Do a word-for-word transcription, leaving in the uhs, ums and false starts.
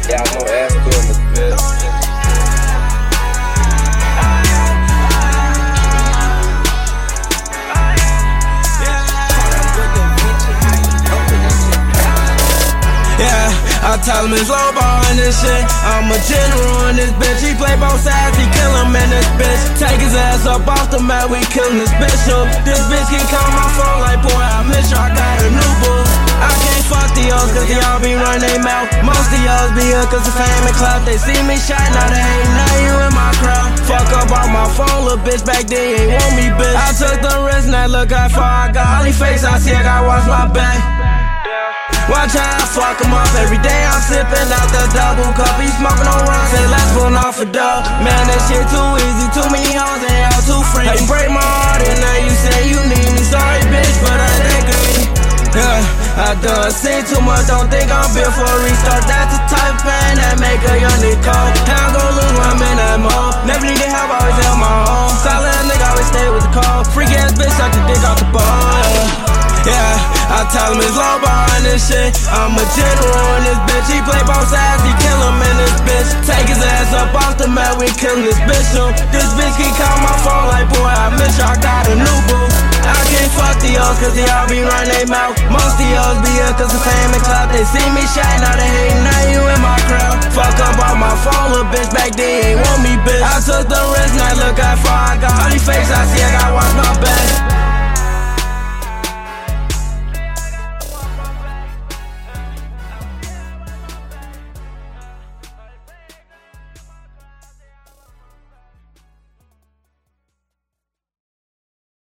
Yeah, I know ass doing this bitch. I tell him it's low ball in this shit. I'm a general in this bitch. He play both sides, he kill him in this bitch. Take his ass up off the mat, we killin' this bitch up. This bitch can call my phone like, boy, I miss you, I got a new boo. I can't fuck the y'all cause they all be running their mouth. Most of y'all be here cause of fame and clout. They see me shine, now they ain't now you in my crowd. Fuck up off my phone, little bitch, back then you ain't want me, bitch. I took the risk, now look how far I got. All these face I see, I gotta watch my back. Watch how I fuck him up every day. I'm sipping out the double cup. He smoking on rum, say let's run off a dub. Man, that shit too easy. Too many hoes and y'all too free. Hey, break my heart and now you say you need me. Sorry, bitch, but I think of me. Yeah, I done seen too much. Don't think I'm built for a restart. That's the type of pain that make a young nigga cold. How I'm gon' lose when I'm in that mode. Never need help, always help my own. Solid nigga, always stay with the call. Freak ass bitch, suck the dick off the ball. Yeah. Yeah, I tell him it's low ball in this shit. I'm a general in this bitch. He play both sides, he kill him in this bitch. Take his ass up off the mat, we killin' this bitch up. This bitch keep call my phone like, boy, I miss you, I got a new boo. I can't fuck the y'all cause they all be running their mouth. Most of y'all be here cause of fame and clout. They see me shine, now they hatin', now you in my crowd. Fuck up off my phone, little bitch, back then you ain't want me, bitch. I took the risk, now look how far I got. All these fakes I see, I gotta watch my back.